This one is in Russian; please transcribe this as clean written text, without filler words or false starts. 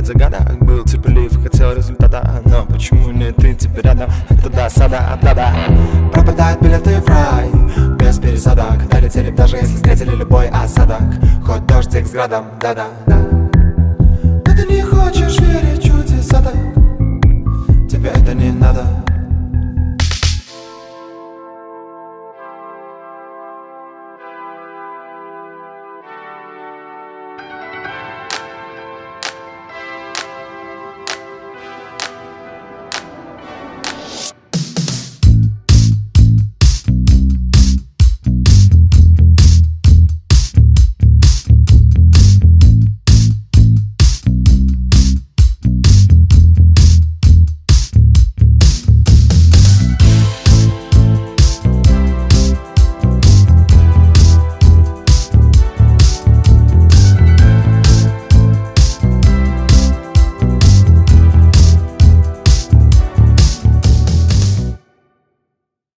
загадок. Был терпелив, хотел результата, но почему не ты теперь рядом? Это досада, да-да. Пропадают билеты в рай без пересадок. Долетели даже если встретили любой осадок. Хоть дождик с градом, да-да. Но ты не хочешь верить в чудеса так.